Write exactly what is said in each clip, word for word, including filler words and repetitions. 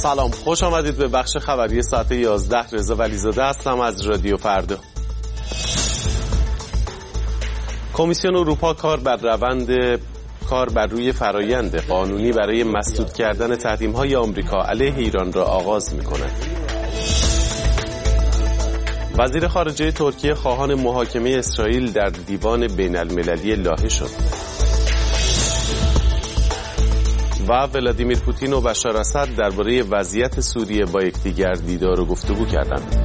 سلام، خوش آمدید به بخش خبری ساعت یازده. رضا ولیزاده هستم از رادیو فردا. کمیسیون اروپا کار بر روند کار بر روی فرایند قانونی برای مسدود کردن تحریم‌های آمریکا علیه ایران را آغاز می‌کند. وزیر خارجه ترکیه خواهان محاکمه اسرائیل در دیوان بین المللی لاهه شد. و ولادیمیر پوتین و بشار اسد درباره وضعیت سوریه با یکدیگر دیدار و گفتگو کردند.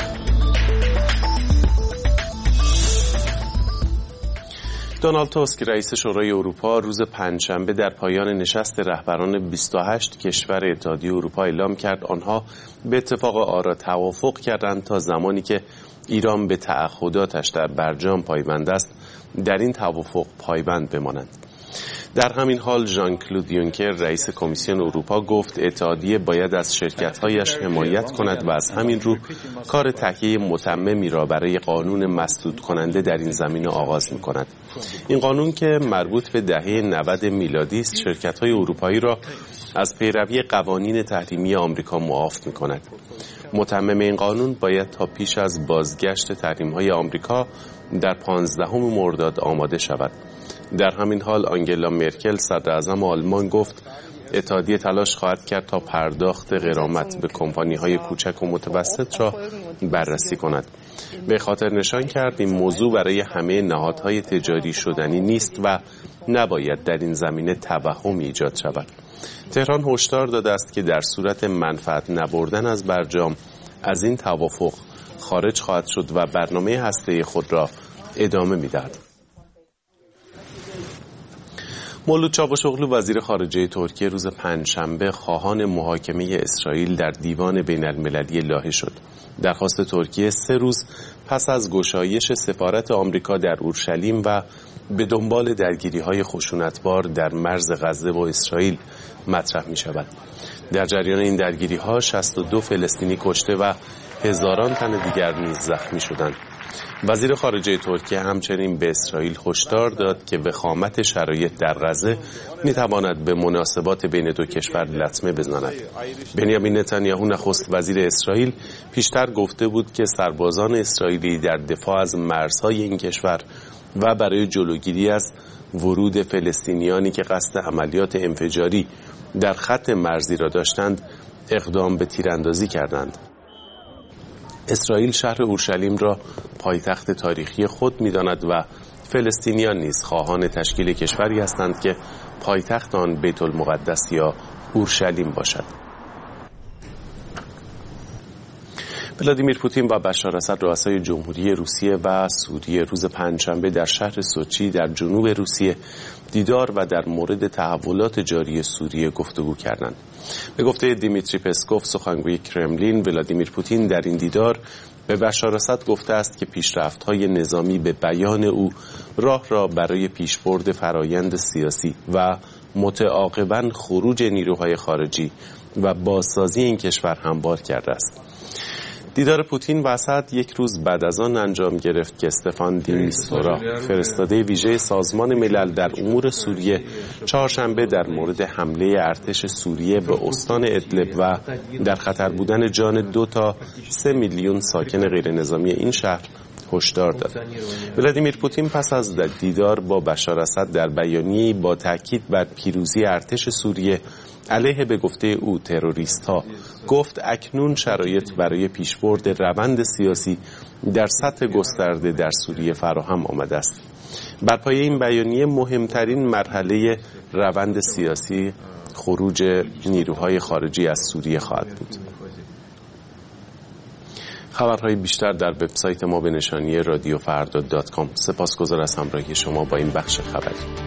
دونالد توسک رئیس شورای اروپا روز پنجشنبه در پایان نشست رهبران بیست و هشت کشور اتحادیه اروپا اعلام کرد آنها به اتفاق آرا توافق کردند تا زمانی که ایران به تعهداتش در برجام پایبند است در این توافق پایبند بمانند. در همین حال ژان کلود یونکر رئیس کمیسیون اروپا گفت اتحادیه باید از شرکت‌هایش حمایت کند و از همین رو کار تهیه متممی را برای قانون مسدود کننده در این زمینه آغاز می‌کند. این قانون که مربوط به دهه نود میلادی است شرکت‌های اروپایی را از پیروی قوانین تحریمی آمریکا معاف می‌کند. متمم این قانون باید تا پیش از بازگشت تحریم‌های آمریکا در پانزدهم مرداد آماده شود. در همین حال آنگلا مرکل صدر اعظم آلمان گفت اتحادیه تلاش خواهد کرد تا پرداخت غرامت به کمپانی‌های کوچک و متوسط را بررسی کند. به خاطر نشان کرد این موضوع برای همه نهادهای تجاری شدنی نیست و نباید در این زمینه توهم ایجاد شود. تهران هشدار داده است که در صورت منفعت نبردن از برجام از این توافق خارج خواهد شد و برنامه هسته‌ای خود را ادامه می‌دهد. مولود چاوشوغلو وزیر خارجه ترکیه روز پنجشنبه خواهان محاکمه اسرائیل در دیوان بین المللی لاهه شد. درخواست ترکیه سه روز پس از گشایش سفارت آمریکا در اورشلیم و به دنبال درگیری‌های خشونتبار در مرز غزه و اسرائیل مطرح می‌شود. در جریان این درگیری‌ها شصت و دو فلسطینی کشته و هزاران تن دیگر نیز زخمی شدند. وزیر خارجه ترکیه همچنین به اسرائیل هشدار داد که وخامت شرایط در غزه می‌تواند به مناسبات بین دو کشور لطمه بزند. بنیامین نتانیاهو نخست وزیر اسرائیل پیشتر گفته بود که سربازان اسرائیلی در دفاع از مرزهای این کشور و برای جلوگیری از ورود فلسطینیانی که قصد عملیات انفجاری در خط مرزی را داشتند اقدام به تیراندازی کردند. اسرائیل شهر اورشلیم را پایتخت تاریخی خود می‌داند و فلسطینیان نیز خواهان تشکیل کشوری هستند که پایتخت آن بیت المقدس یا اورشلیم باشد. ولادیمیر پوتین و بشار اسد رؤسای جمهوری روسیه و سوریه روز پنجشنبه در شهر سوچی در جنوب روسیه دیدار و در مورد تحولات جاری سوریه گفتگو کردند. به گفته دیمیتری پسکوف سخنگوی کرملین، ولادیمیر پوتین در این دیدار به بشار اسد گفته است که پیشرفت‌های نظامی به بیان او راه را برای پیشبرد فرایند سیاسی و متعاقباً خروج نیروهای خارجی و بازسازی این کشور هموار کرده است. دیدار پوتین و اسد یک روز بعد از آن انجام گرفت که استفان دی میستورا فرستاده ویژه سازمان ملل در امور سوریه چهارشنبه در مورد حمله ارتش سوریه به استان ادلب و در خطر بودن جان دو تا سه میلیون ساکن غیر نظامی این شهر هشدار داد. ولادیمیر پوتین پس از دیدار با بشار اسد در بیانیه‌ای با تاکید بر پیروزی ارتش سوریه علیه به گفته او تروریست ها گفت اکنون شرایط برای پیشبرد روند سیاسی در سطح گسترده در سوریه فراهم آمده است. بر پایه این بیانیه مهمترین مرحله روند سیاسی خروج نیروهای خارجی از سوریه خواهد بود. خبرهای بیشتر در وبسایت ما به نشانی رادیو فردا دات کام. سپاسگزار از همراهی شما با این بخش خبری.